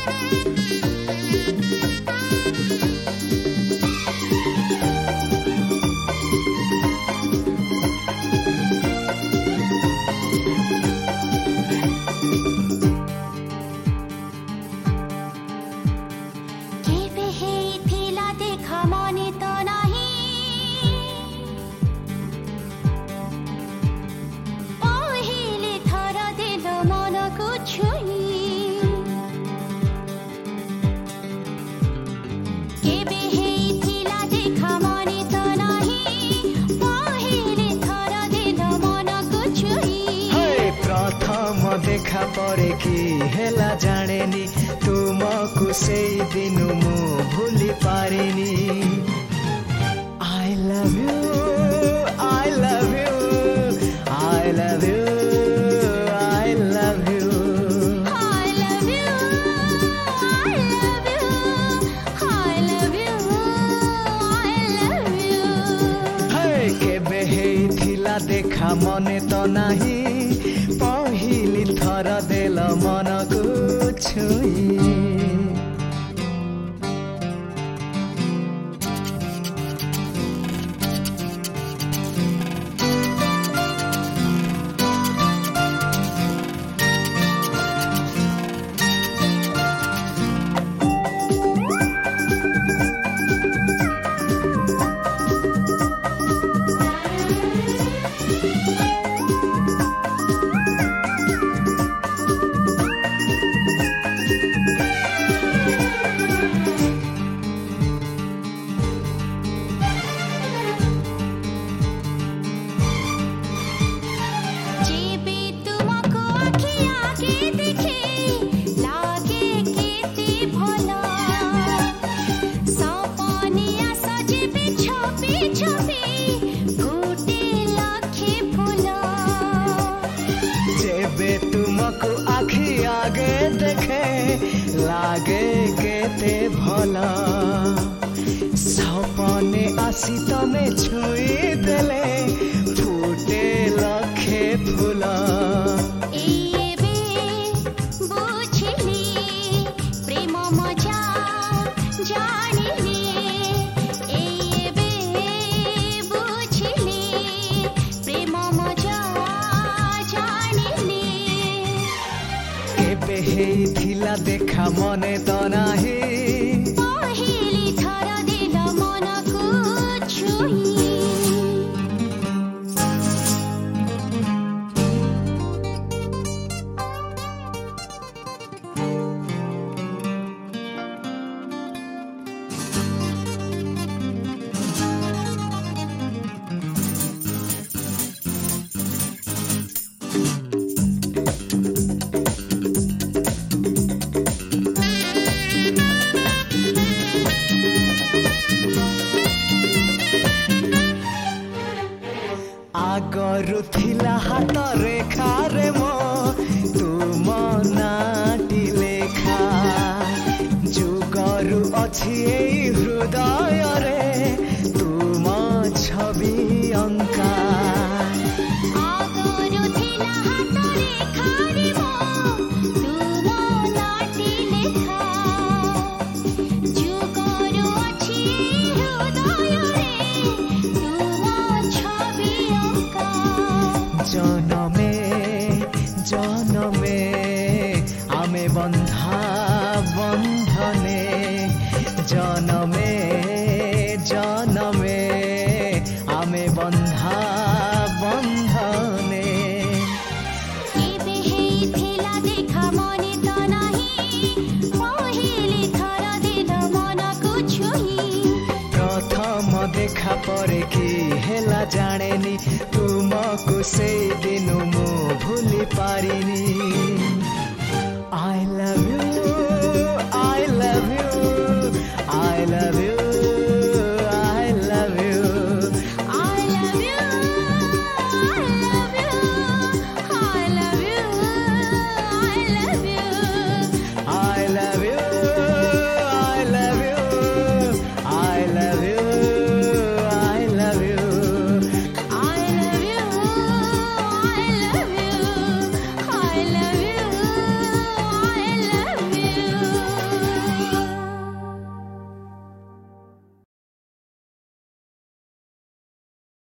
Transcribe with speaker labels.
Speaker 1: देखा परे कि हेला जानेनी तुमको से दिन मु भूली पारिनी I love you I love you I love you I love you
Speaker 2: I love you I love you I love you I love you
Speaker 1: hey केबे हेइथिला देखा मने तो नाही पहिली थर देल मनको छुई तुमको आखि आगे देखे लागे केते भला सपने आसी तमे छुई देले फूटे लखे फूला
Speaker 2: बुझली प्रेम मजा जानिली बुझली प्रेम मजा जानिली
Speaker 1: केबे हेइथिला देखा मने तो नाही
Speaker 2: पहिली थर दिल मनको छुई
Speaker 1: आगरु थिला हाथ रेखा रे मो तुम नाटी लेखा जुगरु अछि एई हृदय रे तुम छवि अंका
Speaker 2: आगरु थिला हाथ रेखा रे मो तुम नाटी लेखा जुगरु अछि हृदय रे तुम छवि अंका
Speaker 1: जनमे जनमे आमे बंधा बंधने जनमे जनमे आमे बंधा बंधने
Speaker 2: केबे हेइथिला देखा मने तो नाही पहिली थर दिल मनको छुई
Speaker 1: प्रथम देखा परे कि हेला जानेनी तुमको से दिन मु भूली पारिनी I love you I love you I love you I love you
Speaker 2: I love you I love you I love you I love you
Speaker 1: I love you